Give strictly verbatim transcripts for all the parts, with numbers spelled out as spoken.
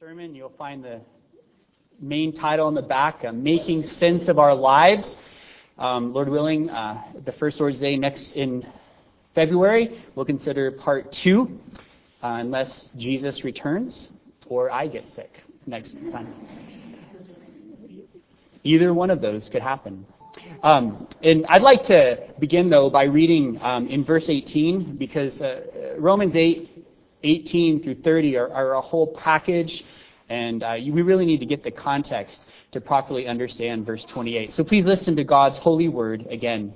sermon, you'll find the main title on the back, uh, Making Sense of Our Lives. Um, Lord willing, uh, the first Lord's Day next in February, we'll consider part two, uh, unless Jesus returns or I get sick next time. Either one of those could happen. Um, and I'd like to begin, though, by reading um, in verse eighteen, because uh, Romans eight, eighteen through thirty are, are a whole package, and uh, we really need to get the context to properly understand verse twenty-eight. So please listen to God's holy word again.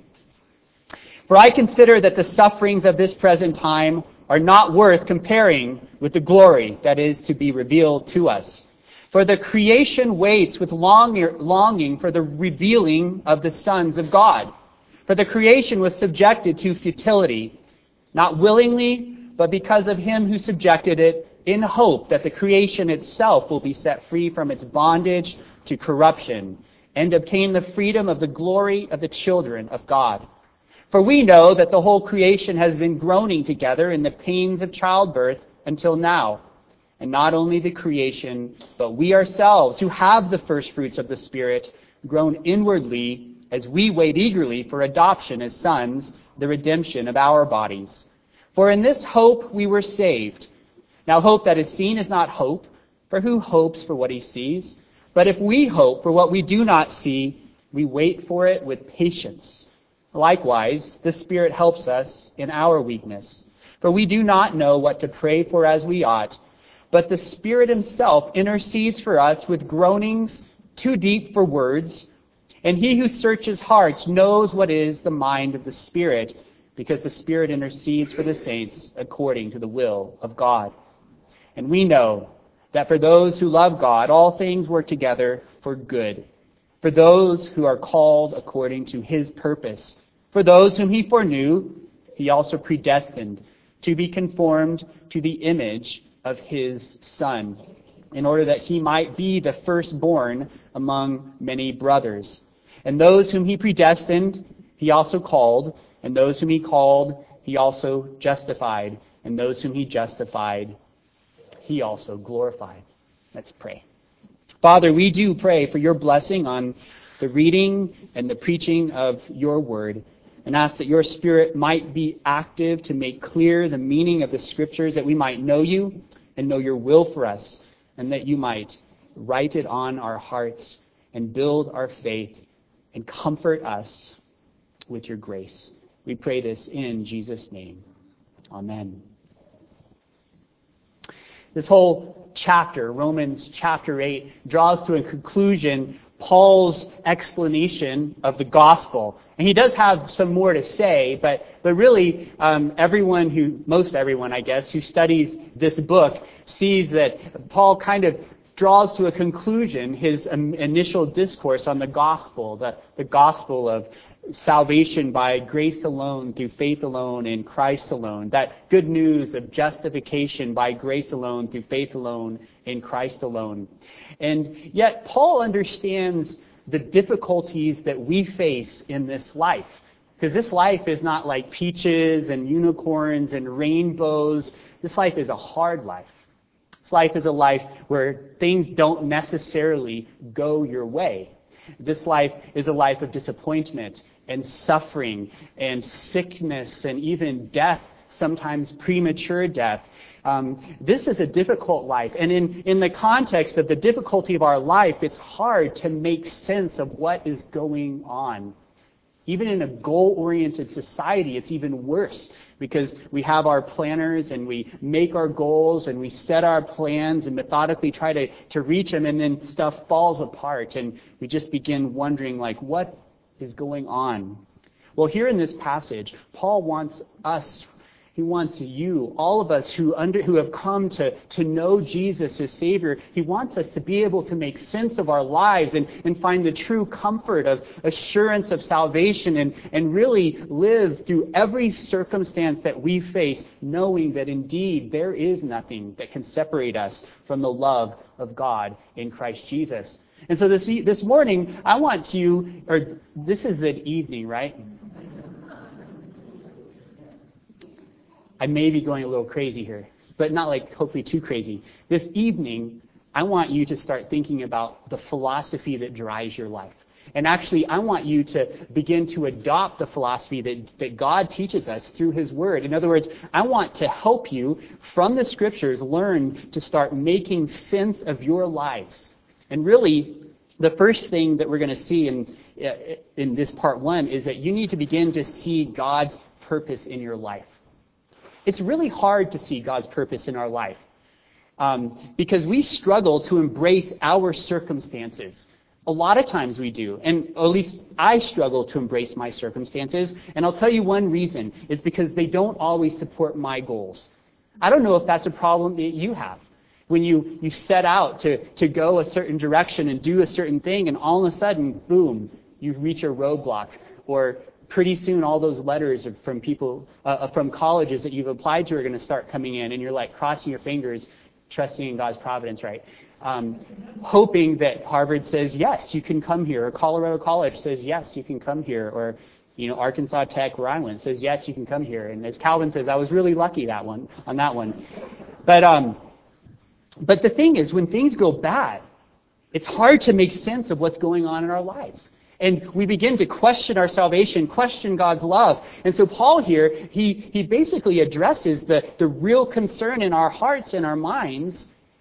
For I consider that the sufferings of this present time are not worth comparing with the glory that is to be revealed to us. For the creation waits with longing for the revealing of the sons of God. For the creation was subjected to futility, not willingly, but because of him who subjected it, in hope that the creation itself will be set free from its bondage to corruption and obtain the freedom of the glory of the children of God. For we know that the whole creation has been groaning together in the pains of childbirth until now. And not only the creation, but we ourselves, who have the first fruits of the Spirit, groan inwardly as we wait eagerly for adoption as sons, the redemption of our bodies. For in this hope we were saved. Now hope that is seen is not hope, for who hopes for what he sees? But if we hope for what we do not see, we wait for it with patience. Likewise, the Spirit helps us in our weakness. For we do not know what to pray for as we ought, but the Spirit himself intercedes for us with groanings too deep for words. And he who searches hearts knows what is the mind of the Spirit, because the Spirit intercedes for the saints according to the will of God. And we know that for those who love God, all things work together for good. For those who are called according to his purpose. For those whom he foreknew, he also predestined to be conformed to the image of his Son, in order that he might be the firstborn among many brothers. And those whom he predestined, he also called. And those whom he called, he also justified. And those whom he justified, he also glorified. Let's pray. Father, we do pray for your blessing on the reading and the preaching of your word, and ask that your Spirit might be active to make clear the meaning of the Scriptures, that we might know you and know your will for us, and that you might write it on our hearts and build our faith and comfort us with your grace. We pray this in Jesus' name. Amen. This whole chapter, Romans chapter eight, draws to a conclusion Paul's explanation of the gospel. And he does have some more to say, but but really um, everyone who, most everyone I guess, who studies this book sees that Paul kind of draws to a conclusion his um, initial discourse on the gospel, the, the gospel of salvation by grace alone, through faith alone, in Christ alone. That good news of justification by grace alone, through faith alone, in Christ alone. And yet Paul understands the difficulties that we face in this life. Because this life is not like peaches and unicorns and rainbows. This life is a hard life. This life is a life where things don't necessarily go your way. This life is a life of disappointment and suffering and sickness and even death, sometimes premature death. Um, this is a difficult life. And in, in the context of the difficulty of our life, it's hard to make sense of what is going on. Even in a goal-oriented society, it's even worse, because we have our planners and we make our goals and we set our plans and methodically try to, to reach them, and then stuff falls apart and we just begin wondering, like, what is going on? Well, here in this passage, Paul wants us, he wants you, all of us who under who have come to, to know Jesus as Savior, he wants us to be able to make sense of our lives and, and find the true comfort of assurance of salvation, and, and really live through every circumstance that we face, knowing that indeed there is nothing that can separate us from the love of God in Christ Jesus. And so this this morning, I want you, or this is an evening, right? I may be going a little crazy here, but not like hopefully too crazy. This evening, I want you to start thinking about the philosophy that drives your life. And actually, I want you to begin to adopt the philosophy that, that God teaches us through His Word. In other words, I want to help you from the Scriptures learn to start making sense of your lives. And really, the first thing that we're going to see in, in this part one is that you need to begin to see God's purpose in your life. It's really hard to see God's purpose in our life um, because we struggle to embrace our circumstances. A lot of times we do, and at least I struggle to embrace my circumstances, and I'll tell you one reason. It's because they don't always support my goals. I don't know if that's a problem that you have. When you, you set out to, to go a certain direction and do a certain thing, and all of a sudden, boom, you reach a roadblock, or pretty soon all those letters from people, uh, from colleges that you've applied to are going to start coming in, and you're like crossing your fingers, trusting in God's providence, right? Um, hoping that Harvard says, yes, you can come here, or Colorado College says, yes, you can come here, or you know, Arkansas Tech, where I went, says, yes, you can come here. And as Calvin says, I was really lucky that one on that one. But um, but the thing is, when things go bad, it's hard to make sense of what's going on in our lives. And we begin to question our salvation, question God's love. And so Paul here, he, he basically addresses the, the real concern in our hearts and our minds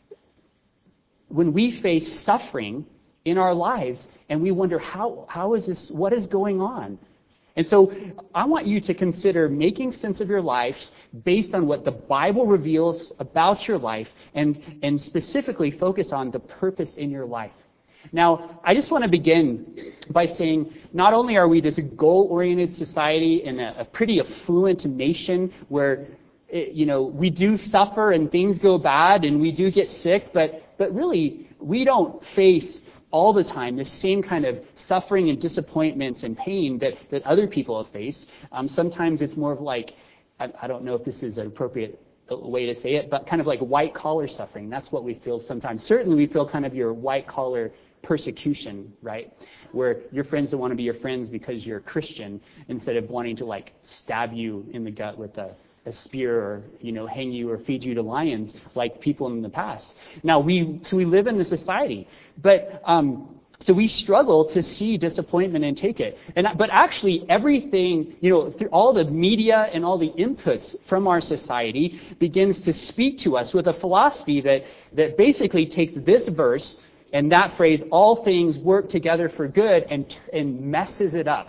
when we face suffering in our lives and we wonder, how how is this, what is going on? And so I want you to consider making sense of your life based on what the Bible reveals about your life, and, and specifically focus on the purpose in your life. Now, I just want to begin by saying, not only are we this goal-oriented society in a, a pretty affluent nation where, you know, we do suffer and things go bad and we do get sick, but but really, we don't face all the time the same kind of suffering and disappointments and pain that, that other people have faced. Um, sometimes it's more of like, I, I don't know if this is an appropriate way to say it, but kind of like white-collar suffering. That's what we feel sometimes. Certainly we feel kind of your white-collar persecution, right? Where your friends don't want to be your friends because you're Christian, instead of wanting to like stab you in the gut with a a spear, or, you know, hang you or feed you to lions like people in the past. Now, we so we live in this society, but um, so we struggle to see disappointment and take it. And but actually, everything, you know, through all the media and all the inputs from our society begins to speak to us with a philosophy that that basically takes this verse and that phrase, "all things work together for good," and and messes it up.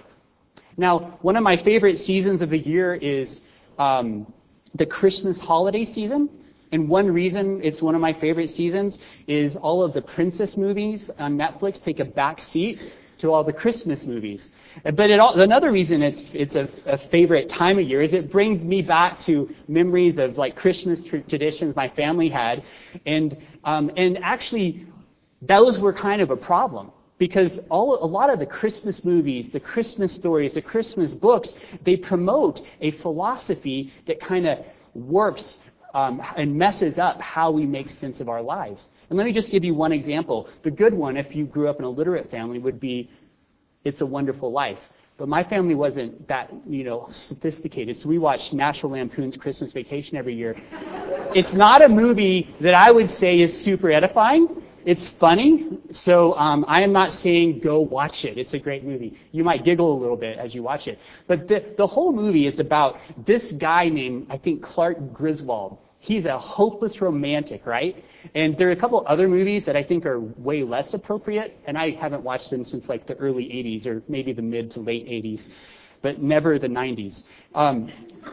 Now, one of my favorite seasons of the year is Um, the Christmas holiday season. And one reason it's one of my favorite seasons is all of the princess movies on Netflix take a back seat to all the Christmas movies. But it all, another reason it's it's a, a favorite time of year is it brings me back to memories of like Christmas tr- traditions my family had, and um, and actually those were kind of a problem. Because all, a lot of the Christmas movies, the Christmas stories, the Christmas books, they promote a philosophy that kind of warps um, and messes up how we make sense of our lives. And let me just give you one example. The good one, if you grew up in a literate family, would be It's a Wonderful Life. But my family wasn't that, you know, sophisticated, so we watched National Lampoon's Christmas Vacation every year. It's not a movie that I would say is super edifying. It's funny, so um, I am not saying go watch it. It's a great movie. You might giggle a little bit as you watch it. But the, the whole movie is about this guy named, I think, Clark Griswold. He's a hopeless romantic, right? And there are a couple other movies that I think are way less appropriate, and I haven't watched them since like the early eighties or maybe the mid to late eighties, but never the nineties. Um,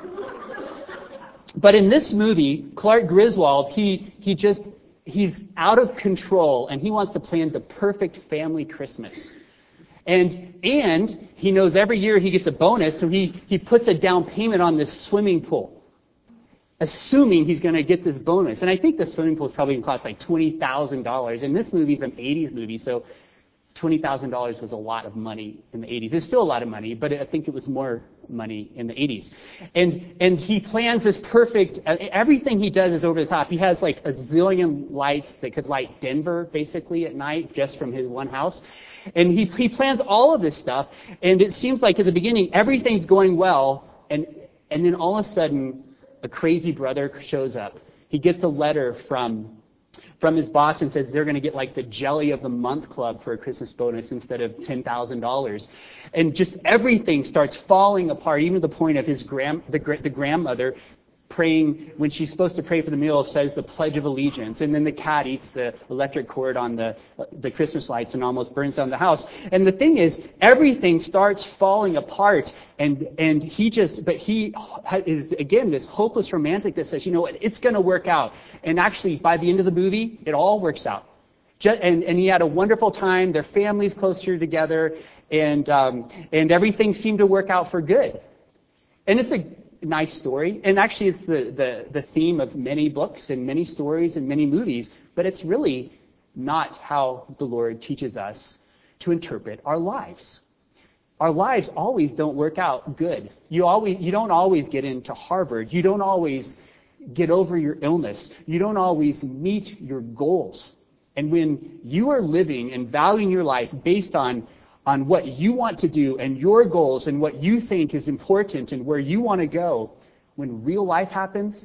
but in this movie, Clark Griswold, he he just... he's out of control, and he wants to plan the perfect family Christmas. And and he knows every year he gets a bonus, so he, he puts a down payment on this swimming pool, assuming he's going to get this bonus. And I think the swimming pool is probably going to cost like twenty thousand dollars. And this movie is an eighties movie, so twenty thousand dollars was a lot of money in the eighties. It's still a lot of money, but I think it was more money in the eighties. And and he plans this perfect, everything he does is over the top. He has like a zillion lights that could light Denver basically at night just from his one house. And he, he plans all of this stuff, and it seems like at the beginning everything's going well, and and then all of a sudden a crazy brother shows up. He gets a letter from from his boss and says they're going to get like the Jelly of the Month Club for a Christmas bonus instead of ten thousand dollars. And just everything starts falling apart, even to the point of his grand, the, the grandmother praying, when she's supposed to pray for the meal, says the Pledge of Allegiance. And then the cat eats the electric cord on the, the Christmas lights and almost burns down the house. And the thing is, everything starts falling apart. And, and he just, but he is, again, this hopeless romantic that says, you know what, it's going to work out. And actually, by the end of the movie, it all works out. Just, and, and he had a wonderful time. Their family's closer together. And, um, and everything seemed to work out for good. And it's a nice story, and actually it's the, the, the theme of many books and many stories and many movies, but it's really not how the Lord teaches us to interpret our lives. Our lives always don't work out good. You always you don't always get into Harvard. You don't always get over your illness. You don't always meet your goals. And when you are living and valuing your life based on on what you want to do and your goals and what you think is important and where you want to go, when real life happens,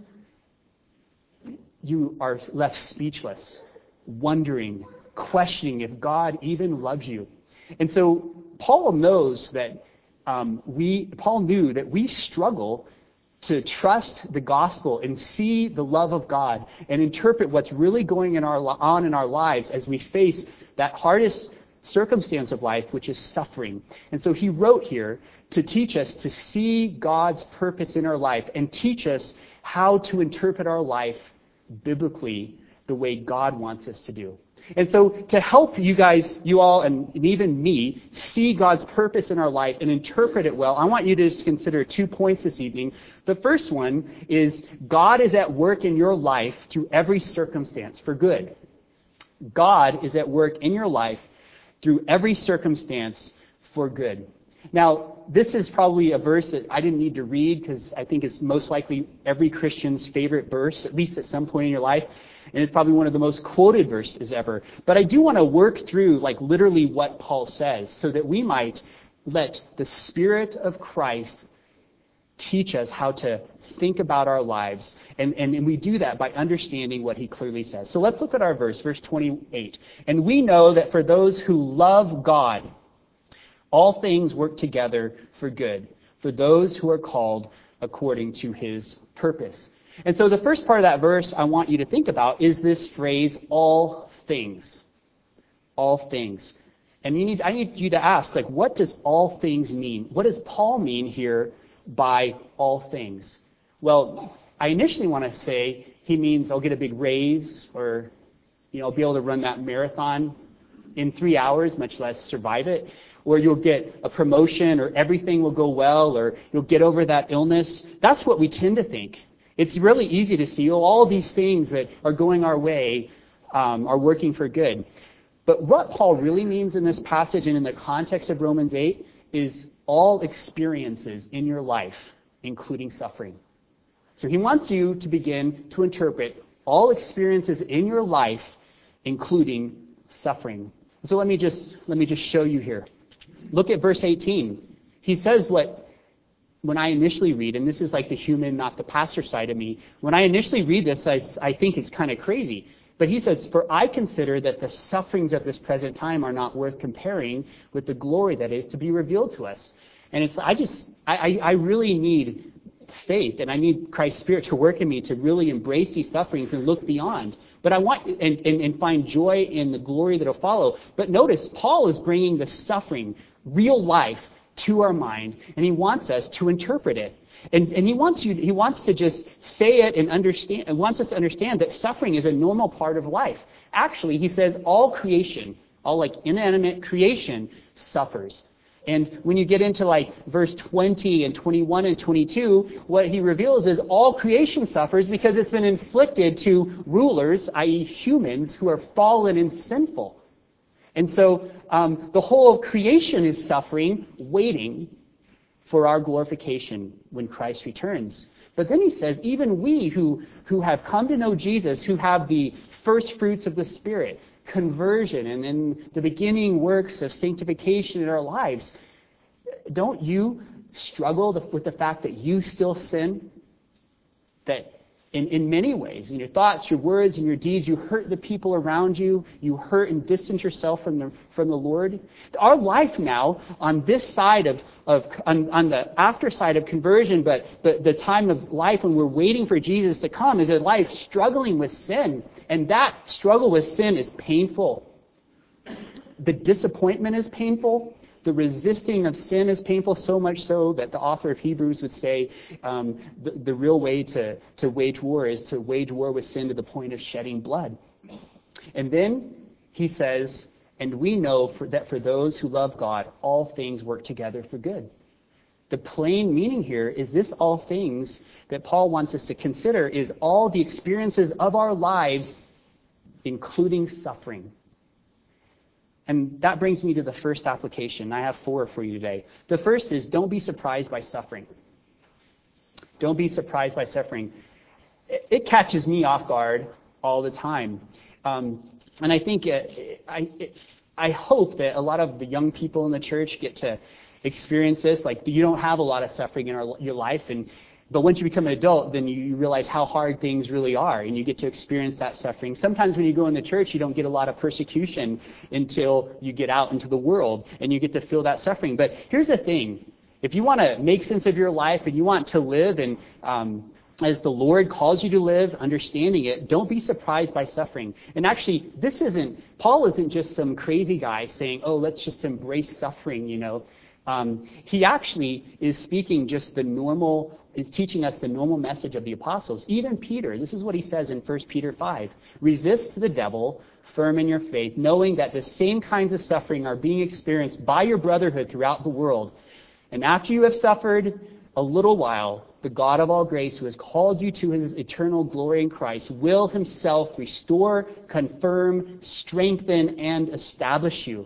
you are left speechless, wondering, questioning if God even loves you. And so Paul knows that um, we, Paul knew that we struggle to trust the gospel and see the love of God and interpret what's really going in our, on in our lives as we face that hardest circumstance of life, which is suffering. And so he wrote here to teach us to see God's purpose in our life and teach us how to interpret our life biblically the way God wants us to do. And so to help you guys, you all, and even me, see God's purpose in our life and interpret it well, I want you to just consider two points this evening. The first one is God is at work in your life through every circumstance for good. God is at work in your life through every circumstance for good. Now, this is probably a verse that I didn't need to read because I think it's most likely every Christian's favorite verse, at least at some point in your life. And it's probably one of the most quoted verses ever. But I do want to work through, like, literally what Paul says so that we might let the Spirit of Christ teach us how to think about our lives. And, and, and we do that by understanding what he clearly says. So let's look at our verse, verse twenty-eight. And we know that for those who love God, all things work together for good, for those who are called according to his purpose. And so the first part of that verse I want you to think about is this phrase, all things. All things. And you need, I need you to ask, like, what does all things mean? What does Paul mean here by all things? Well, I initially want to say he means I'll get a big raise, or, you know, I'll be able to run that marathon in three hours, much less survive it. Or you'll get a promotion, or everything will go well, or you'll get over that illness. That's what we tend to think. It's really easy to see, oh, all these things that are going our way um, are working for good. But what Paul really means in this passage and in the context of Romans eight is all experiences in your life, including suffering. So he wants you to begin to interpret all experiences in your life, including suffering. So let me just let me just show you here. Look at verse eighteen. He says what, when I initially read, and this is like the human, not the pastor side of me, when I initially read this, I, I think it's kind of crazy. But he says, for I consider that the sufferings of this present time are not worth comparing with the glory that is to be revealed to us. And it's, I just, I, I really need faith, and I need Christ's Spirit to work in me to really embrace these sufferings and look beyond. But I want, and, and, and find joy in the glory that will follow. But notice, Paul is bringing the suffering, real life, to our mind, and he wants us to interpret it. And, and he wants you, he wants to just say it and understand, and wants us to understand that suffering is a normal part of life. Actually, he says all creation, all like inanimate creation suffers. And when you get into like verse twenty and twenty-one and twenty-two, what he reveals is all creation suffers because it's been inflicted to rulers, that is humans, who are fallen and sinful. And so um, the whole of creation is suffering, waiting for our glorification when Christ returns. But then he says, even we who, who have come to know Jesus, who have the first fruits of the Spirit, conversion, and then the beginning works of sanctification in our lives, don't you struggle with the fact that you still sin? That In, in many ways, in your thoughts, your words, and your deeds, you hurt the people around you. You hurt and distance yourself from the from the Lord. Our life now, on this side of of on, on the after side of conversion, but but the time of life when we're waiting for Jesus to come, is a life struggling with sin, and that struggle with sin is painful. The disappointment is painful. The resisting of sin is painful, so much so that the author of Hebrews would say um, the, the real way to, to wage war is to wage war with sin to the point of shedding blood. And then he says, and we know for, that for those who love God, all things work together for good. The plain meaning here is this all things that Paul wants us to consider is all the experiences of our lives, including suffering. And that brings me to the first application. I have four for you today. The first is don't be surprised by suffering. Don't be surprised by suffering. It, it catches me off guard all the time. Um, and I think it, I, it, I hope that a lot of the young people in the church get to experience this. Like, you don't have a lot of suffering in our, your life, and but once you become an adult, then you realize how hard things really are, and you get to experience that suffering. Sometimes when you go in the church, you don't get a lot of persecution until you get out into the world, and you get to feel that suffering. But here's the thing. If you want to make sense of your life and you want to live and um, as the Lord calls you to live, understanding it, don't be surprised by suffering. And actually, this isn't, Paul isn't just some crazy guy saying, oh, let's just embrace suffering, you know. Um, he actually is speaking just the normal, is teaching us the normal message of the apostles. Even Peter, this is what he says in First Peter five. Resist the devil, firm in your faith, knowing that the same kinds of suffering are being experienced by your brotherhood throughout the world. And after you have suffered a little while, the God of all grace, who has called you to his eternal glory in Christ, will himself restore, confirm, strengthen, and establish you.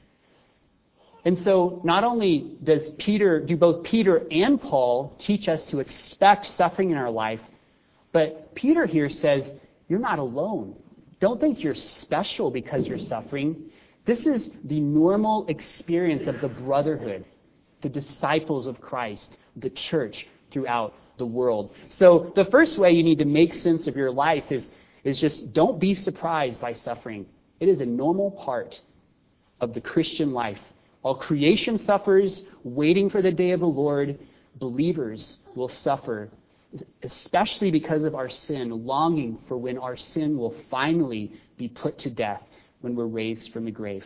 And so not only does Peter, do both Peter and Paul teach us to expect suffering in our life, but Peter here says, you're not alone. Don't think you're special because you're suffering. This is the normal experience of the brotherhood, the disciples of Christ, the church throughout the world. So the first way you need to make sense of your life is, is just don't be surprised by suffering. It is a normal part of the Christian life. While creation suffers, waiting for the day of the Lord, believers will suffer, especially because of our sin, longing for when our sin will finally be put to death, when we're raised from the grave.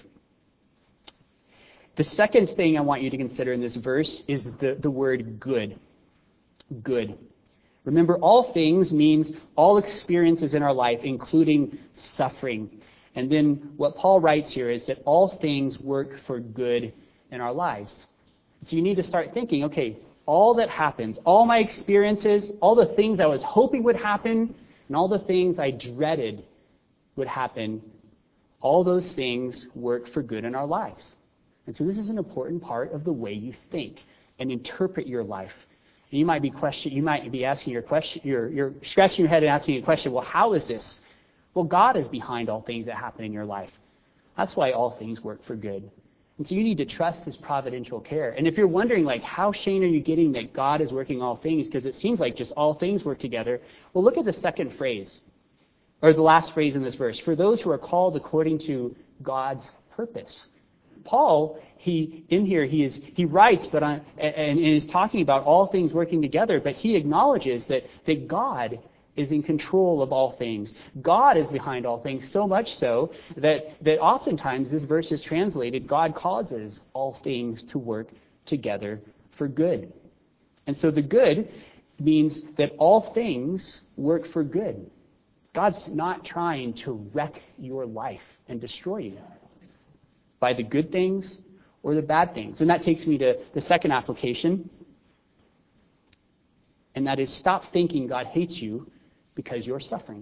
The second thing I want you to consider in this verse is the, the word good. Good. Remember, all things means all experiences in our life, including suffering. And then what Paul writes here is that all things work for good in our lives. So you need to start thinking, okay, all that happens, all my experiences, all the things I was hoping would happen, and all the things I dreaded would happen, all those things work for good in our lives. And so this is an important part of the way you think and interpret your life. And you might be question, you might be asking your question, you're, you're scratching your head and asking a question, well, how is this? Well, God is behind all things that happen in your life. That's why all things work for good. And so you need to trust his providential care. And if you're wondering, like, how, Shane, are you getting that God is working all things? Because it seems like just all things work together. Well, look at the second phrase, or the last phrase in this verse. For those who are called according to God's purpose. Paul, he in here, he is he writes, but on, and, and is talking about all things working together, but he acknowledges that, that God is in control of all things. God is behind all things, so much so that, that oftentimes this verse is translated, God causes all things to work together for good. And so the good means that all things work for good. God's not trying to wreck your life and destroy you by the good things or the bad things. And that takes me to the second application, and that is stop thinking God hates you because you're suffering.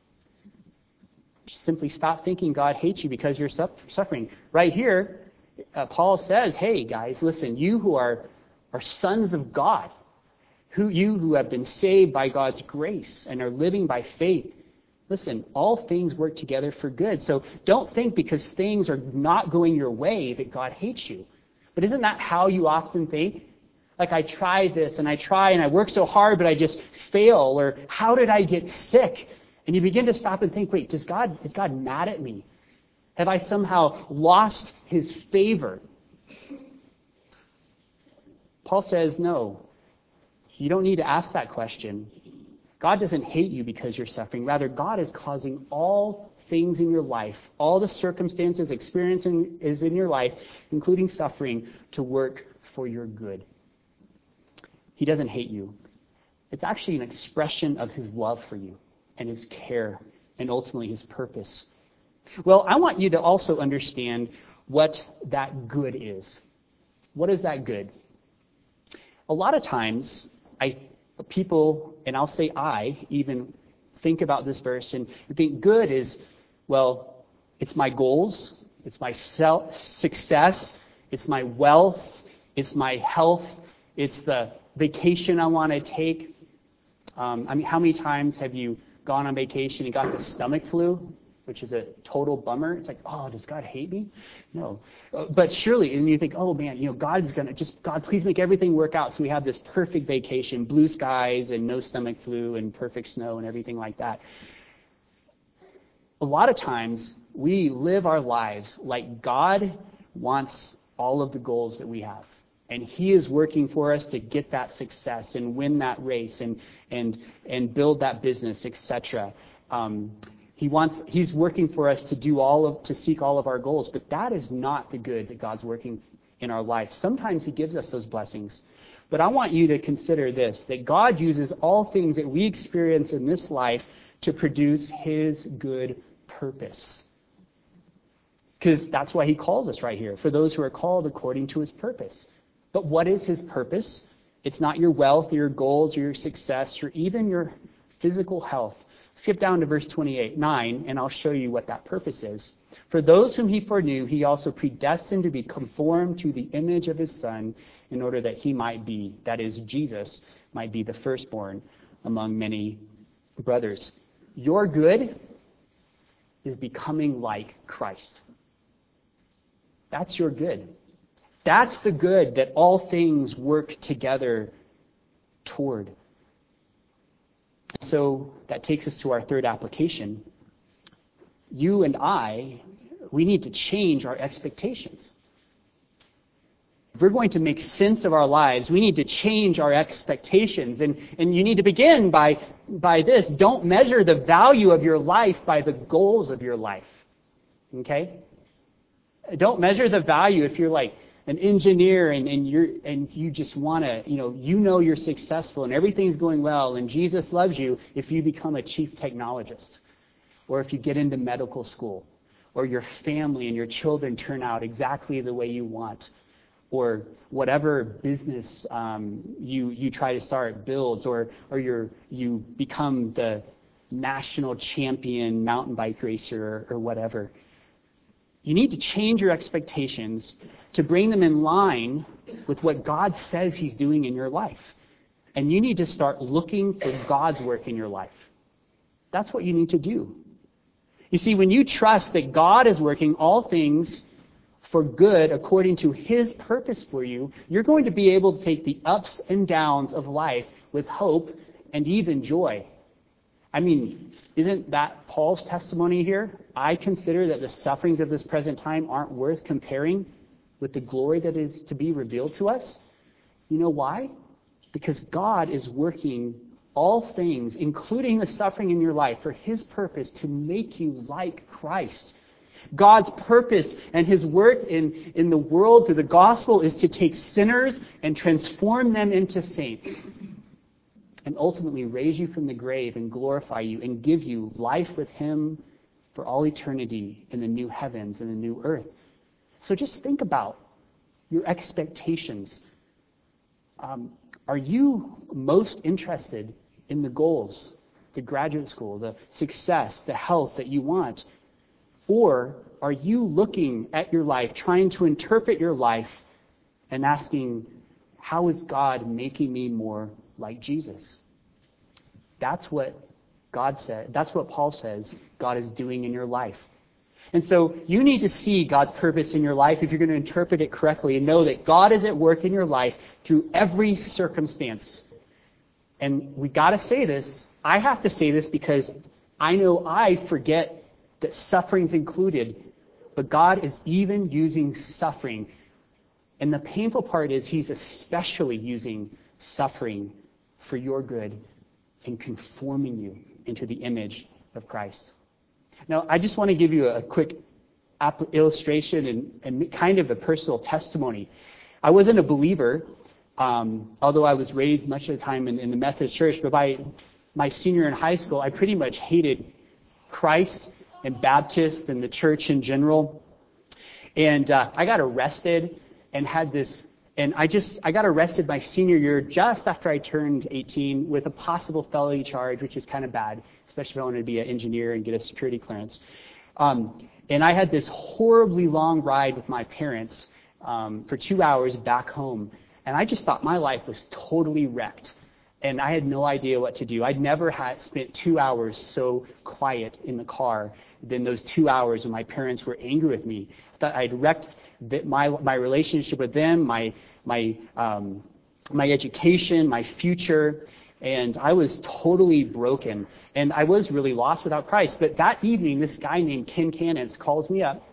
Simply stop thinking God hates you because you're suffering. Right here, uh, Paul says, hey, guys, listen, you who are, are sons of God, who you who have been saved by God's grace and are living by faith, listen, all things work together for good. So don't think because things are not going your way that God hates you. But isn't that how you often think? Like I try this and I try and I work so hard, but I just fail. Or how did I get sick? And you begin to stop and think, wait, does God, is God mad at me? Have I somehow lost his favor? Paul says, no, you don't need to ask that question. God doesn't hate you because you're suffering. Rather, God is causing all things in your life, all the circumstances, experiences is in your life, including suffering, to work for your good. He doesn't hate you. It's actually an expression of his love for you and his care and ultimately his purpose. Well, I want you to also understand what that good is. What is that good? A lot of times, I people, and I'll say I, even think about this verse and think good is, well, it's my goals, it's my self success, it's my wealth, it's my health, it's the vacation I want to take. Um, I mean, how many times have you gone on vacation and got the stomach flu, which is a total bummer? It's like, oh, does God hate me? No. Uh, but surely, and you think, oh man, you know, God's going to just, God, please make everything work out so we have this perfect vacation, blue skies and no stomach flu and perfect snow and everything like that. A lot of times, we live our lives like God wants all of the goals that we have. And he is working for us to get that success and win that race and and and build that business, et cetera. Um, he wants he's working for us to do all of to seek all of our goals, but that is not the good that God's working in our life. Sometimes he gives us those blessings. But I want you to consider this, that God uses all things that we experience in this life to produce his good purpose. Because that's why he calls us right here, for those who are called according to his purpose. But what is his purpose? It's not your wealth or your goals or your success or even your physical health. Skip down to verse twenty-eight, nine, and I'll show you what that purpose is. For those whom he foreknew, he also predestined to be conformed to the image of his Son, in order that he might be, that is, Jesus, might be the firstborn among many brothers. Your good is becoming like Christ. That's your good. That's the good that all things work together toward. So that takes us to our third application. You and I, we need to change our expectations. If we're going to make sense of our lives, we need to change our expectations. And, and you need to begin by, by this. Don't measure the value of your life by the goals of your life. Okay? Don't measure the value if you're like an engineer and, and you're and you just want to, you know, you know you're successful and everything's going well and Jesus loves you if you become a chief technologist or if you get into medical school or your family and your children turn out exactly the way you want or whatever business um, you you try to start builds or or you're, you become the national champion mountain bike racer or, or whatever. You need to change your expectations to bring them in line with what God says he's doing in your life. And you need to start looking for God's work in your life. That's what you need to do. You see, when you trust that God is working all things for good according to his purpose for you, you're going to be able to take the ups and downs of life with hope and even joy. I mean, isn't that Paul's testimony here? I consider that the sufferings of this present time aren't worth comparing with the glory that is to be revealed to us. You know why? Because God is working all things, including the suffering in your life, for his purpose to make you like Christ. God's purpose and his work in, in the world through the gospel is to take sinners and transform them into saints. And ultimately raise you from the grave and glorify you and give you life with him for all eternity in the new heavens and the new earth. So just think about your expectations. Um, are you most interested in the goals, the graduate school, the success, the health that you want? Or are you looking at your life, trying to interpret your life and asking, how is God making me more like Jesus? That's what God said. That's what Paul says God is doing in your life. And so you need to see God's purpose in your life if you're going to interpret it correctly and know that God is at work in your life through every circumstance. And we got to say this. I have to say this because I know I forget that suffering's included. But God is even using suffering. And the painful part is He's especially using suffering for your good and conforming you into the image of Christ. Now, I just want to give you a quick illustration and, and kind of a personal testimony. I wasn't a believer, um, although I was raised much of the time in, in the Methodist Church, but by my senior in high school, I pretty much hated Christ and Baptist and the church in general. And uh, I got arrested and had this, and I just, I got arrested my senior year just after I turned eighteen with a possible felony charge, which is kind of bad, especially if I wanted to be an engineer and get a security clearance. Um, and I had this horribly long ride with my parents um, for two hours back home. And I just thought my life was totally wrecked. And I had no idea what to do. I'd never had spent two hours so quiet in the car than those two hours when my parents were angry with me. I thought I'd wrecked the, my my relationship with them, my my um, my education, my future, and I was totally broken. And I was really lost without Christ. But that evening, this guy named Ken Cannons calls me up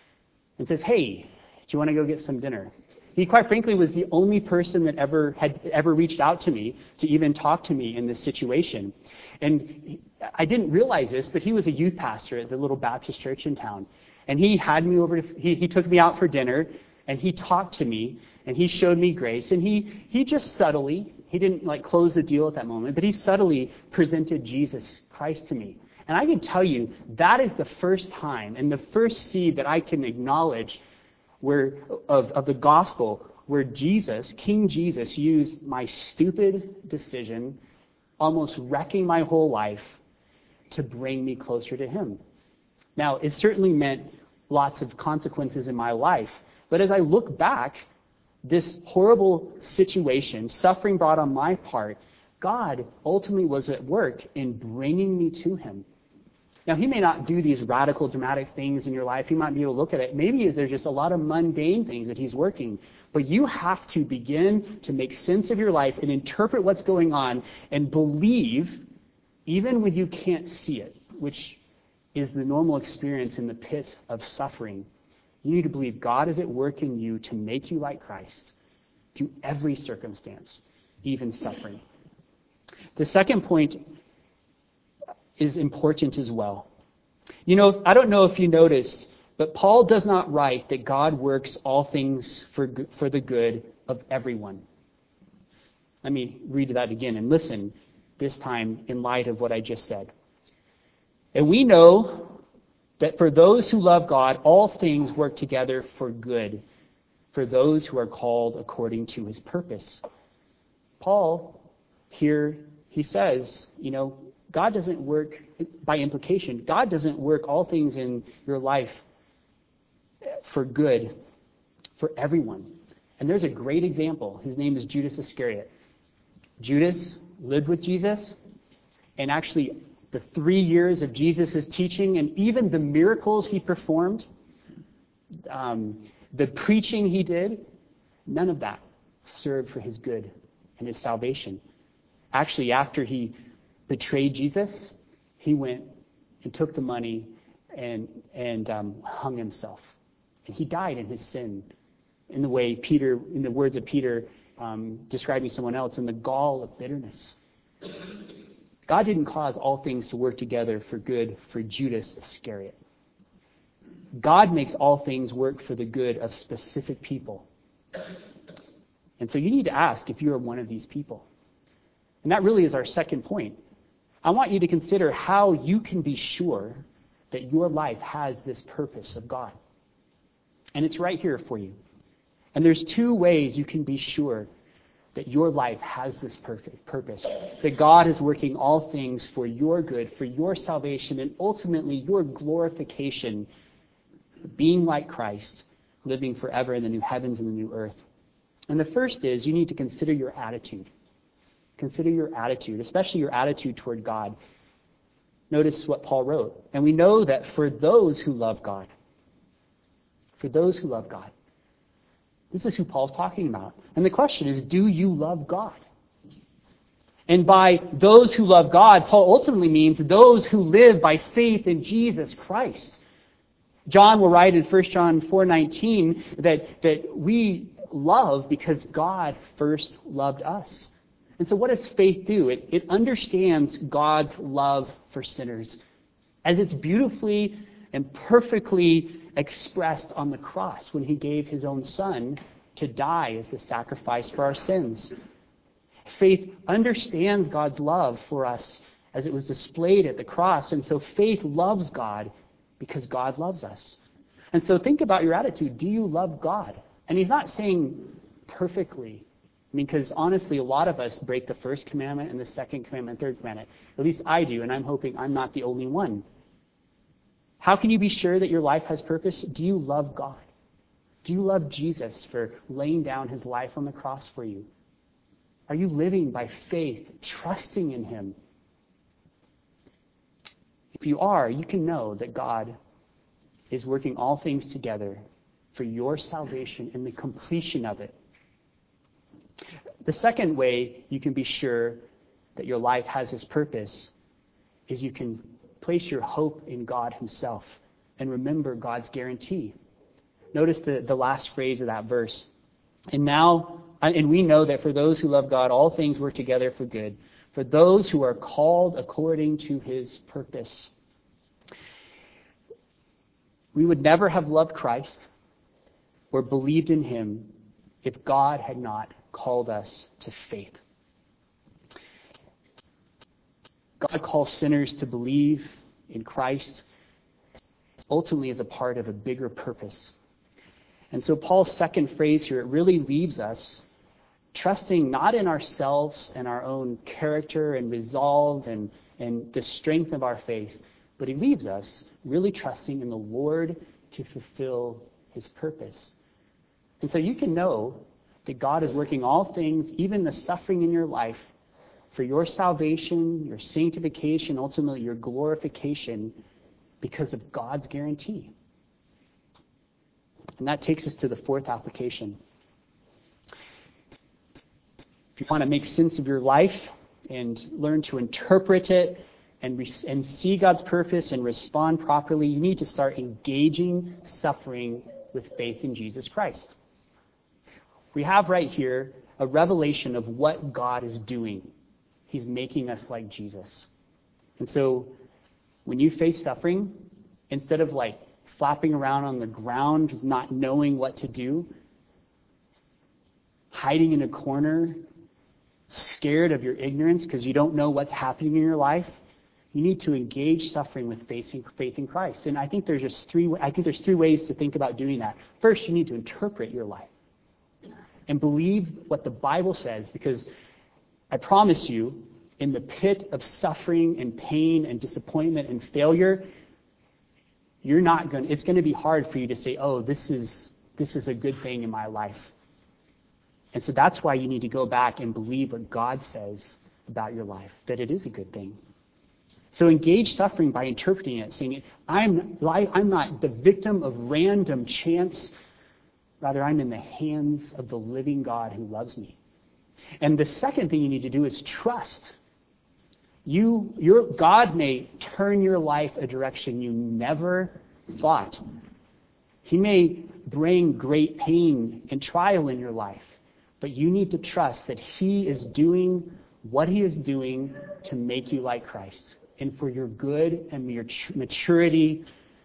and says, "Hey, do you want to go get some dinner?" He, quite frankly, was the only person that ever had ever reached out to me to even talk to me in this situation. And he, I didn't realize this, but he was a youth pastor at the little Baptist church in town. And he had me over, to, he, he took me out for dinner, and he talked to me, and he showed me grace. And he, he just subtly, he didn't like close the deal at that moment, but he subtly presented Jesus Christ to me. And I can tell you, that is the first time and the first seed that I can acknowledge where of, of the gospel, where Jesus, King Jesus, used my stupid decision, almost wrecking my whole life, to bring me closer to Him. Now, it certainly meant lots of consequences in my life. But as I look back, this horrible situation, suffering brought on my part, God ultimately was at work in bringing me to Him. Now, He may not do these radical, dramatic things in your life. You might be able to look at it. Maybe there's just a lot of mundane things that He's working. But you have to begin to make sense of your life and interpret what's going on and believe, even when you can't see it, which is the normal experience in the pit of suffering. You need to believe God is at work in you to make you like Christ through every circumstance, even suffering. The second point is important as well. You know, I don't know if you noticed, but Paul does not write that God works all things for for the good of everyone. Let me read that again and listen, this time in light of what I just said. And we know that for those who love God, all things work together for good, for those who are called according to His purpose. Paul, here, he says, you know, God doesn't work, by implication, God doesn't work all things in your life for good, for everyone. And there's a great example. His name is Judas Iscariot. Judas lived with Jesus, and actually the three years of Jesus' teaching and even the miracles He performed, um, the preaching He did, none of that served for His good and His salvation. Actually, after He betrayed Jesus, He went and took the money and and um, hung Himself. And He died in His sin, in the way Peter, in the words of Peter, um, describing someone else, in the gall of bitterness. God didn't cause all things to work together for good for Judas Iscariot. God makes all things work for the good of specific people. And so you need to ask if you are one of these people. And that really is our second point. I want you to consider how you can be sure that your life has this purpose of God. And it's right here for you. And there's two ways you can be sure that your life has this perfect purpose, that God is working all things for your good, for your salvation, and ultimately your glorification, being like Christ, living forever in the new heavens and the new earth. And the first is you need to consider your attitude. Consider your attitude, especially your attitude toward God. Notice what Paul wrote. And we know that for those who love God, for those who love God, this is who Paul's talking about. And the question is, do you love God? And by those who love God, Paul ultimately means those who live by faith in Jesus Christ. John will write in First John four nineteen that, that we love because God first loved us. And so what does faith do? It, it understands God's love for sinners as it's beautifully and perfectly expressed on the cross when he gave his own son to die as a sacrifice for our sins. Faith understands God's love for us as it was displayed at the cross. And so faith loves God because God loves us. And so think about your attitude. Do you love God? And he's not saying perfectly. I mean, because honestly, a lot of us break the first commandment and the second commandment and third commandment. At least I do, and I'm hoping I'm not the only one. How can you be sure that your life has purpose? Do you love God? Do you love Jesus for laying down his life on the cross for you? Are you living by faith, trusting in him? If you are, you can know that God is working all things together for your salvation and the completion of it. The second way you can be sure that your life has his purpose is you can place your hope in God himself and remember God's guarantee. Notice the, the last phrase of that verse. And now, and we know that for those who love God, all things work together for good, for those who are called according to his purpose. We would never have loved Christ or believed in him if God had not called us to faith. God calls sinners to believe in Christ ultimately as a part of a bigger purpose. And so Paul's second phrase here, it really leaves us trusting not in ourselves and our own character and resolve and, and the strength of our faith, but he leaves us really trusting in the Lord to fulfill his purpose. And so you can know that God is working all things, even the suffering in your life, for your salvation, your sanctification, ultimately your glorification, because of God's guarantee. And that takes us to the fourth application. If you want to make sense of your life and learn to interpret it and, re- and see God's purpose and respond properly, you need to start engaging suffering with faith in Jesus Christ. We have right here a revelation of what God is doing. He's making us like Jesus. And so when you face suffering, instead of like flapping around on the ground, not knowing what to do, hiding in a corner, scared of your ignorance because you don't know what's happening in your life, you need to engage suffering with faith in, faith in Christ. And I think there's just three. I think there's three ways to think about doing that. First, you need to interpret your life and believe what the Bible says, because I promise you, in the pit of suffering and pain and disappointment and failure, you're not going. It's going to be hard for you to say, "Oh, this is this is a good thing in my life." And so that's why you need to go back and believe what God says about your life, that it is a good thing. So engage suffering by interpreting it, saying, I'm, I'm not the victim of random chance. Rather, I'm in the hands of the living God who loves me. And the second thing you need to do is trust. You, your, God may turn your life a direction you never thought. He may bring great pain and trial in your life. But you need to trust that He is doing what He is doing to make you like Christ. And for your good and your maturity,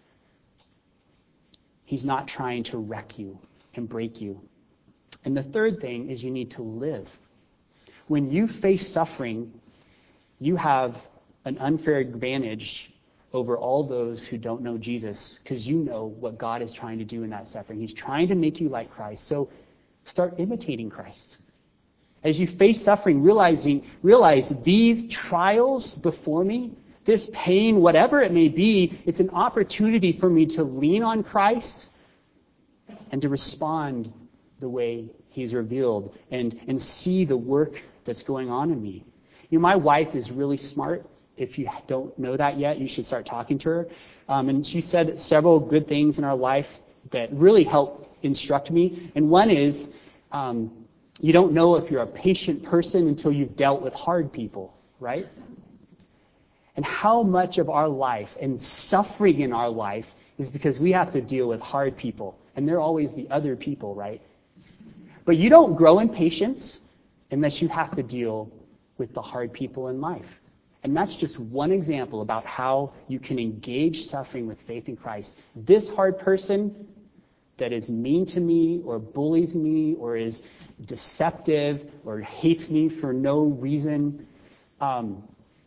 He's not trying to wreck you and break you. And the third thing is you need to live. When you face suffering, you have an unfair advantage over all those who don't know Jesus, because you know what God is trying to do in that suffering. He's trying to make you like Christ. So start imitating Christ. As you face suffering, realizing, realize these trials before me, this pain, whatever it may be, it's an opportunity for me to lean on Christ and to respond the way He's revealed and, and see the work that's going on in me. You know, my wife is really smart, if you don't know that yet, you should start talking to her. Um, and she said several good things in our life that really helped instruct me. And one is, um, you don't know if you're a patient person until you've dealt with hard people, right? And how much of our life and suffering in our life is because we have to deal with hard people. And they're always the other people, right? But you don't grow in patience unless you have to deal with the hard people in life. And that's just one example about how you can engage suffering with faith in Christ. This hard person that is mean to me or bullies me or is deceptive or hates me for no reason, um,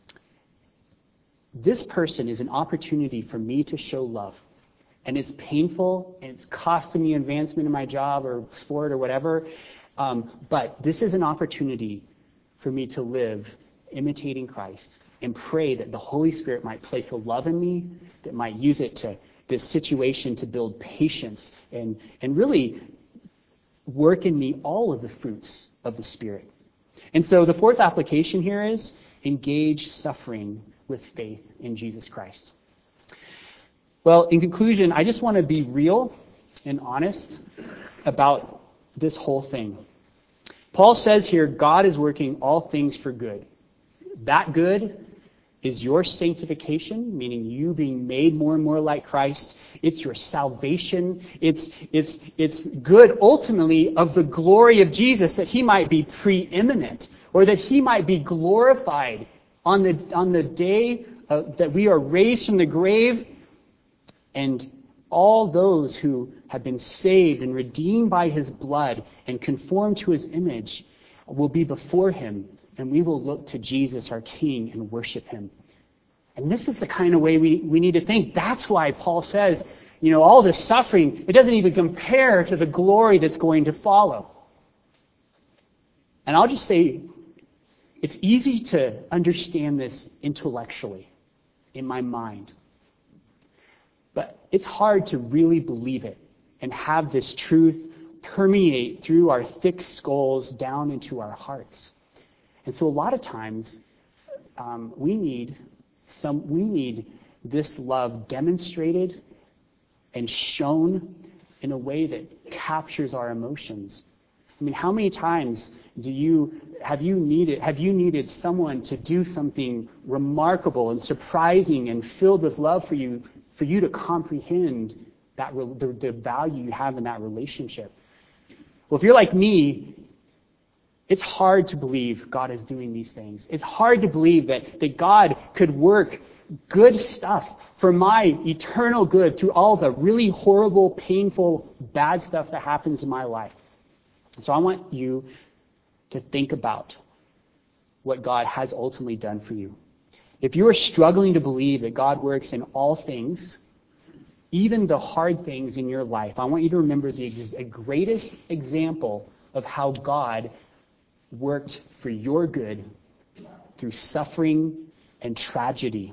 this person is an opportunity for me to show love. And it's painful, and it's costing me advancement in my job or sport or whatever. Um, but this is an opportunity for me to live imitating Christ and pray that the Holy Spirit might place a love in me, that might use it to this situation to build patience and, and really work in me all of the fruits of the Spirit. And so the fourth application here is engage suffering with faith in Jesus Christ. Well, in conclusion, I just want to be real and honest about this whole thing. Paul says here, God is working all things for good. That good is your sanctification, meaning you being made more and more like Christ. It's your salvation. It's, it's, it's good ultimately of the glory of Jesus, that he might be preeminent, or that he might be glorified on the, on the day uh, that we are raised from the grave. And all those who have been saved and redeemed by his blood and conformed to his image will be before him, and we will look to Jesus, our King, and worship him. And this is the kind of way we, we need to think. That's why Paul says, you know, all this suffering, it doesn't even compare to the glory that's going to follow. And I'll just say, it's easy to understand this intellectually in my mind. But it's hard to really believe it and have this truth permeate through our thick skulls down into our hearts. And so a lot of times um, we need some we need this love demonstrated and shown in a way that captures our emotions. I mean, how many times do you have you needed have you needed someone to do something remarkable and surprising and filled with love for you? For you to comprehend that the, the value you have in that relationship. Well, if you're like me, it's hard to believe God is doing these things. It's hard to believe that, that God could work good stuff for my eternal good through all the really horrible, painful, bad stuff that happens in my life. So I want you to think about what God has ultimately done for you. If you are struggling to believe that God works in all things, even the hard things in your life, I want you to remember the ex- greatest example of how God worked for your good through suffering and tragedy.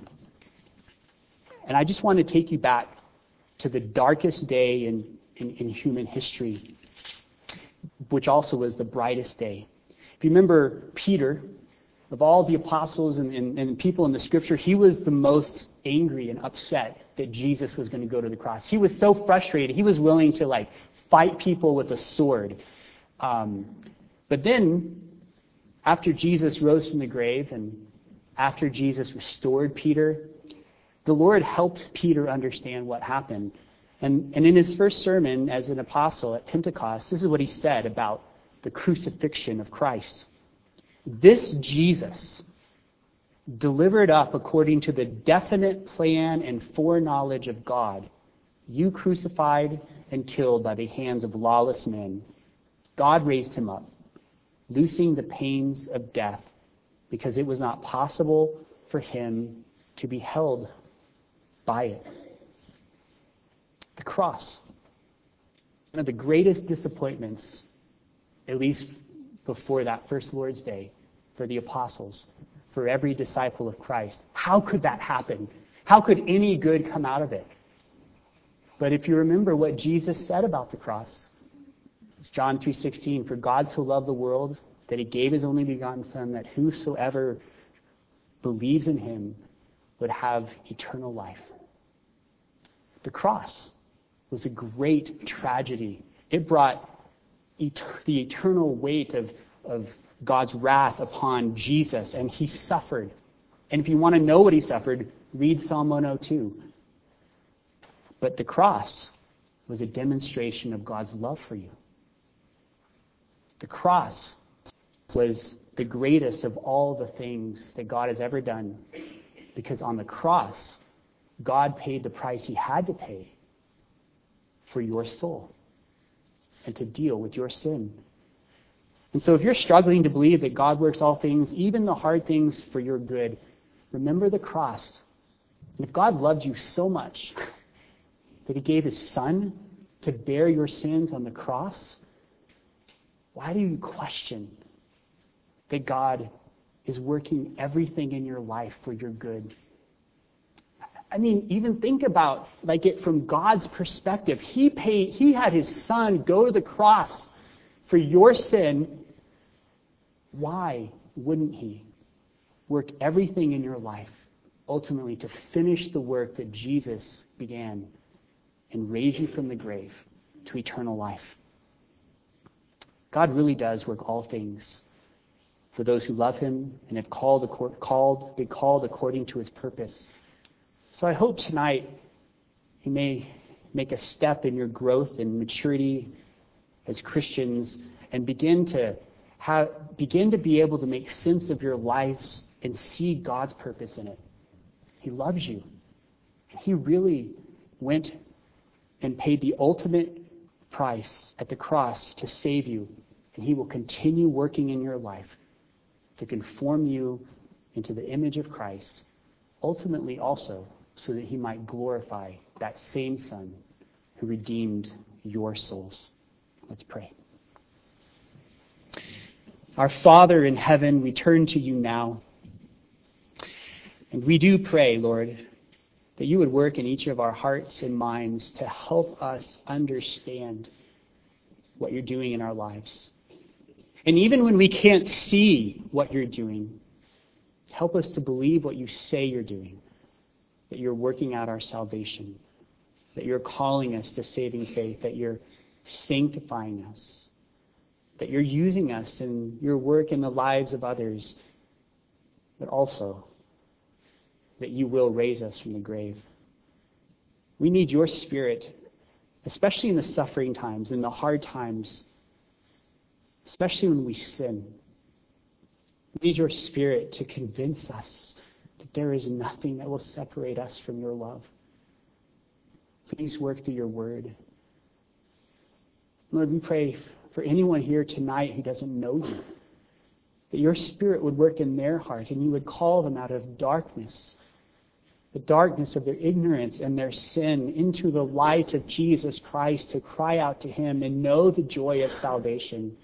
And I just want to take you back to the darkest day in, in, in human history, which also was the brightest day. If you remember Peter, of all the apostles and, and, and people in the scripture, he was the most angry and upset that Jesus was going to go to the cross. He was so frustrated. He was willing to like fight people with a sword. Um, but then, after Jesus rose from the grave and after Jesus restored Peter, the Lord helped Peter understand what happened. And, and in his first sermon as an apostle at Pentecost, this is what he said about the crucifixion of Christ. This Jesus, delivered up according to the definite plan and foreknowledge of God, you crucified and killed by the hands of lawless men. God raised him up, loosing the pains of death, because it was not possible for him to be held by it. The cross, one of the greatest disappointments, at least before that first Lord's Day, for the apostles, for every disciple of Christ. How could that happen? How could any good come out of it? But if you remember what Jesus said about the cross, it's John three sixteen, for God so loved the world that he gave his only begotten Son, that whosoever believes in him would have eternal life. The cross was a great tragedy. It brought et- the eternal weight of, of God's wrath upon Jesus, and he suffered. And if you want to know what he suffered, read Psalm one oh two. But the cross was a demonstration of God's love for you. The cross was the greatest of all the things that God has ever done, because on the cross, God paid the price he had to pay for your soul and to deal with your sin. And so if you're struggling to believe that God works all things, even the hard things, for your good, remember the cross. And if God loved you so much that he gave his son to bear your sins on the cross, why do you question that God is working everything in your life for your good? I mean, even think about like it from God's perspective. He paid, he had his son go to the cross for your sin. Why wouldn't he work everything in your life ultimately to finish the work that Jesus began and raise you from the grave to eternal life? God really does work all things for those who love him and have called, called, been called according to his purpose. So I hope tonight you may make a step in your growth and maturity as Christians and begin to have, begin to be able to make sense of your lives and see God's purpose in it. He loves you. He really went and paid the ultimate price at the cross to save you. And he will continue working in your life to conform you into the image of Christ, ultimately also so that he might glorify that same Son who redeemed your souls. Let's pray. Our Father in heaven, we turn to you now. And we do pray, Lord, that you would work in each of our hearts and minds to help us understand what you're doing in our lives. And even when we can't see what you're doing, help us to believe what you say you're doing, that you're working out our salvation, that you're calling us to saving faith, that you're sanctifying us, that you're using us in your work in the lives of others, but also that you will raise us from the grave. We need your Spirit, especially in the suffering times, in the hard times, especially when we sin. We need your Spirit to convince us that there is nothing that will separate us from your love. Please work through your word. Lord, we pray for anyone here tonight who doesn't know you, that your Spirit would work in their heart and you would call them out of darkness, the darkness of their ignorance and their sin, into the light of Jesus Christ, to cry out to him and know the joy of salvation,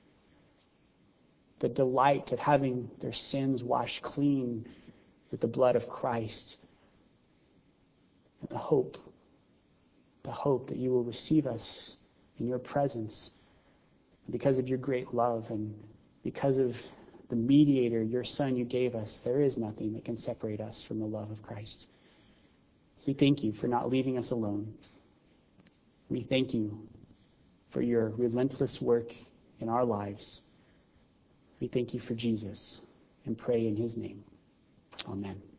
the delight of having their sins washed clean with the blood of Christ, and the hope, the hope that you will receive us in your presence because of your great love and because of the mediator, your Son you gave us. There is nothing that can separate us from the love of Christ. We thank you for not leaving us alone. We thank you for your relentless work in our lives. We thank you for Jesus and pray in his name. Amen.